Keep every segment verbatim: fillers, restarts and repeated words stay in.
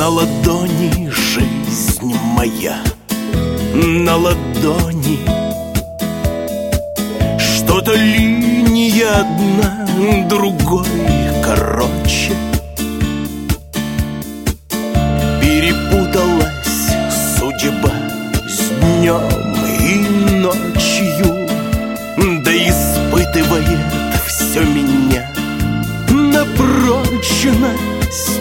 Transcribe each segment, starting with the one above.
На ладони жизнь моя, на ладони. Что-то линия одна другой короче. Перепуталась судьба с днем и ночью, да испытывает все меня на прочность.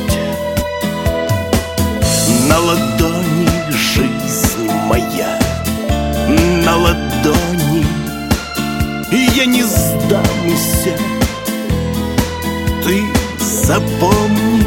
На ладони жизнь моя, на ладони. И я не сдамся, ты запомни.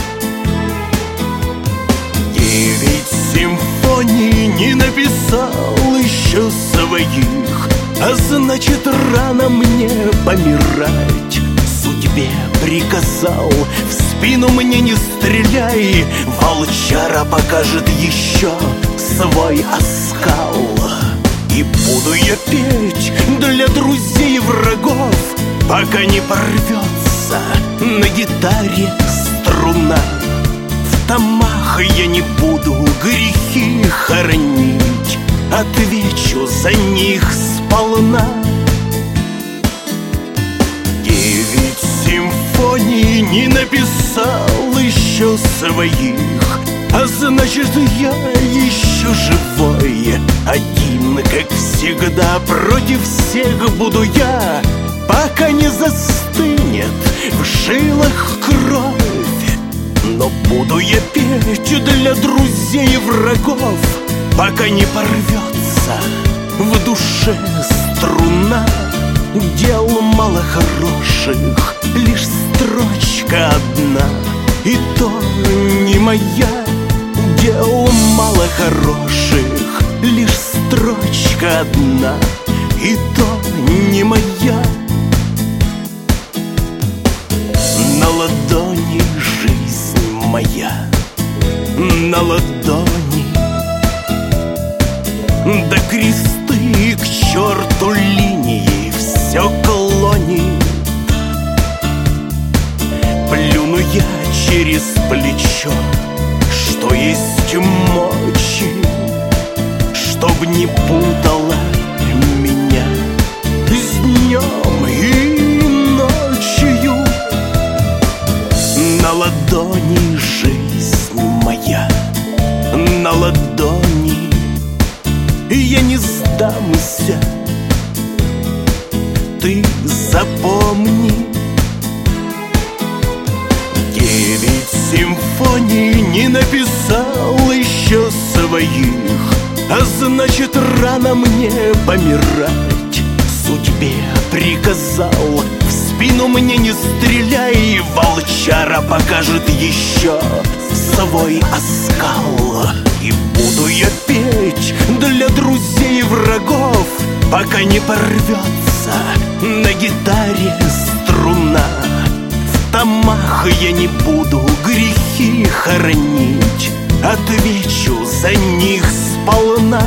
Девять симфоний не написал еще своих, а значит, рано мне помирать. Судьбе приказал: в спину мне не стреляй, волчара покажет еще свой оскал. И буду я петь для друзей и врагов, пока не порвется на гитаре струна. В томах я не буду грехи хоронить, отвечу за них сполна. Девять симфоний не написал еще своих, а значит, я еще живой. Один, как всегда, против всех буду я, пока не застынет в жилах кровь. Но буду я петь для друзей и врагов, пока не порвется в душе струна. Дел мало хороших, лишь строчка одна, и то не моя. Дел мало хороших, лишь строчка одна, и то не моя. На ладони жизнь моя, на ладони. Да кресты к черту линии все клонит. Плюну я через плечо, что есть мочи, чтоб не путала меня с днем и ночью. На ладони жизнь моя, на ладони. Я не сдамся, ты запомни. Девять симфоний не написал еще своих, а значит, рано мне помирать. Судьбе приказал: в спину мне не стреляй, волчара покажет еще свой оскал. И буду я петь для друзей и врагов, пока не порвется на гитаре струна. В томах я не буду грехи хоронить, отвечу за них сполна.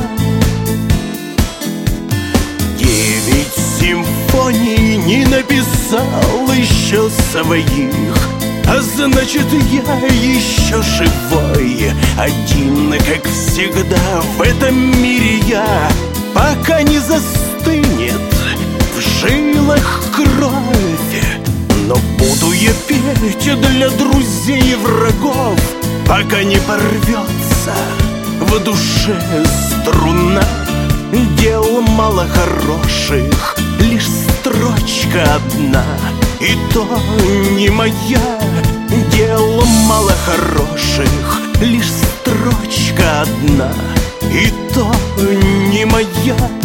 Девять симфоний не написал еще своих, а значит, я еще живой. Один, как всегда, в этом мире я, пока не застынет в жилах кровь. Но буду я петь для друзей и врагов, пока не порвется в душе струна. Дел мало хороших, лишь строчка одна, и то не моя. Дел мало хороших, лишь строчка одна, и то не моя.